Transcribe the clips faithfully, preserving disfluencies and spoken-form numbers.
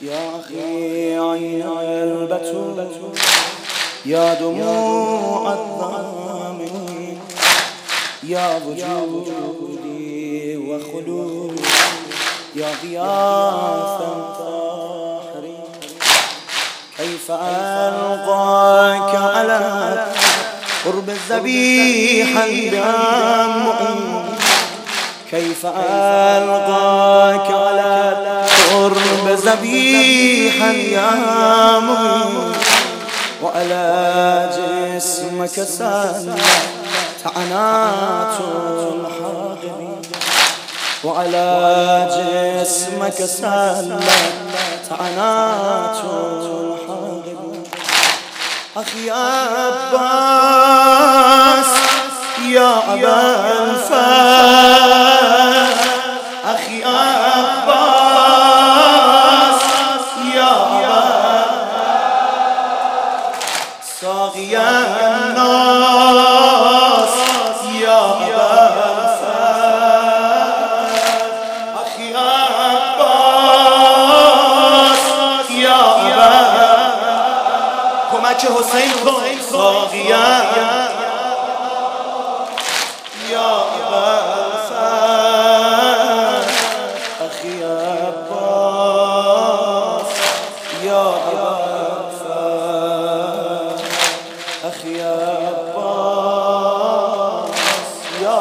يا أخي عين البتول يا دموع الظالمين يا وجودي وخلودي يا غياث الطاهرين كيف ألقاك على قرب الذبيحة الدموع كيف ألقاك على قرب ذبيحا يا مؤمن وعلى جسمك سالت عنات الحاقدين وعلى جسمك سالت عنات الحاقدين أخي عباس يا أبا الفاس أخي عباس يا أبا صاغي الناس يا أبا الفاس أخي عباس يا أبا کمک حسین کن صاغی يا أبا الفاس أخي عباس يا أبا الفاس أخي عباس يا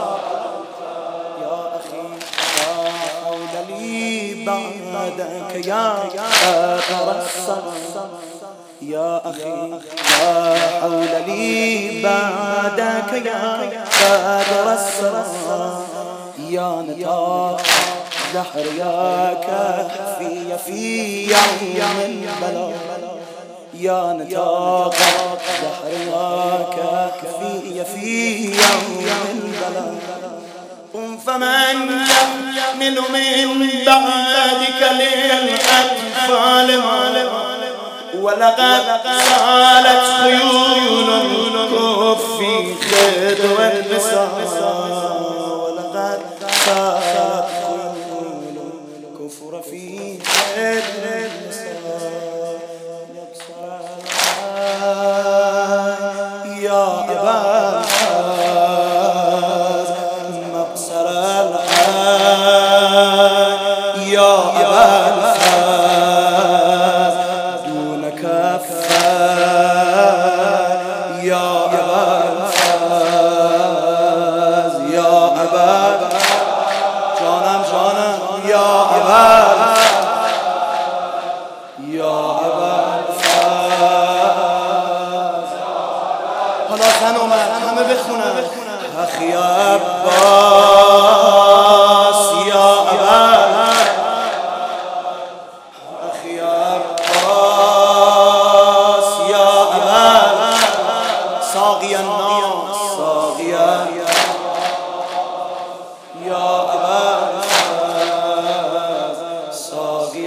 يا أخي لا حول لي بعدك يا أترسل يا أخي لا حول لي بعدك يا قدر السرى يا نطاق زهر يا كفي في يوم البلاء يا نطاق زهر يا كفي في يوم البلاء قم فمن يحمل من بعدك للأطفال ولقد سالت خيول الكف في خدو النساء ولقد سالت خيول الكفر في خدو النساء يا أبا الفاس مبصر الحال يا أبا الفاس دون كفار يا أبا الفاس يا أبا جانم جانم يا أبا يا أبا الفاس حالا زن اومد همه بخونن أخي عباس يا أبا أخي عباس يا أبا صاغي الناس صاغي يا أبا صاغي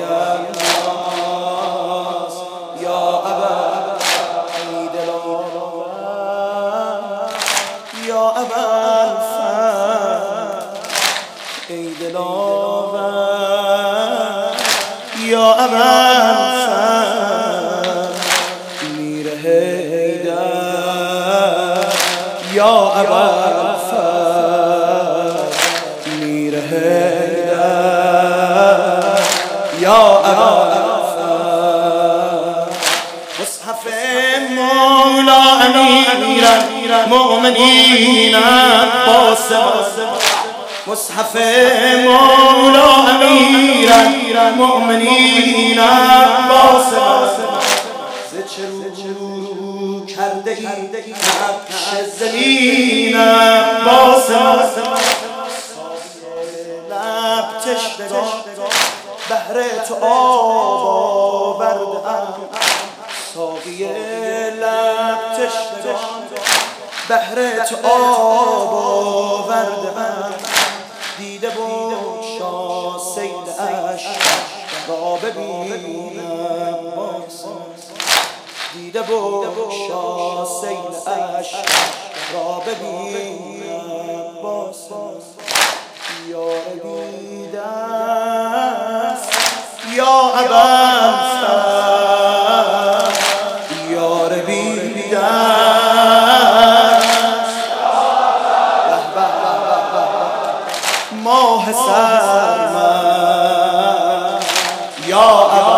الناس يا أبا عيد يا أبا الفاس عيد يا أبا الفاس مير هيدر يا أبا الفاس مير هيدر يا أبا الفاس مصحف مولا أمير المؤمنين باسم مصحف مولا أمير المؤمنين باسم زچرو کرده ای نقش زمین باسم لب تشنگان بهر تو آب آورده‌ام ساقی لب تشنگان بهر تو آب آورده‌ام دیده بگشا سیل عشق را ببینم دیده بگشا سیل عشق را ببینم یار دیده است یا ابا یار بی ماه سرمد یا ابا